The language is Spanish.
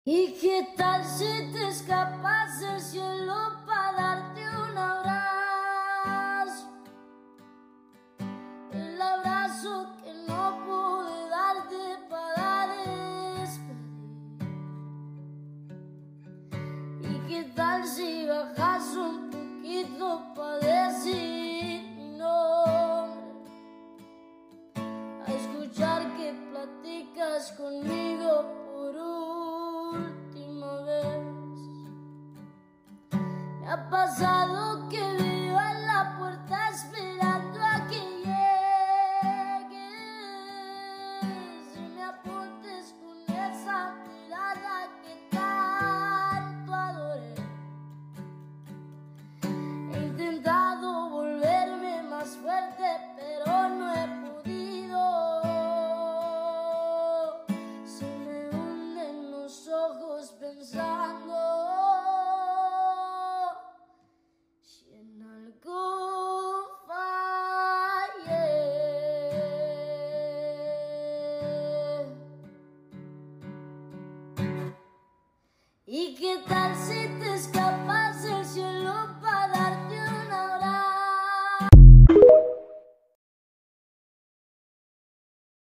¿Y qué tal si te escapas del cielo para darte un abrazo? El abrazo que no pude darte para despedir. ¿Y qué tal si bajas un poquito para decir mi nombre? A escuchar que platicas conmigo por última vez. Me ha pasado que vivo en la puerta esperando a que llegues y me apuntes con esa mirada que tanto adoré. He intentado volverme más fuerte, pero no he podido. Se me hunden los ojos pensando si en algo fallé. ¿Y qué tal si te escapas?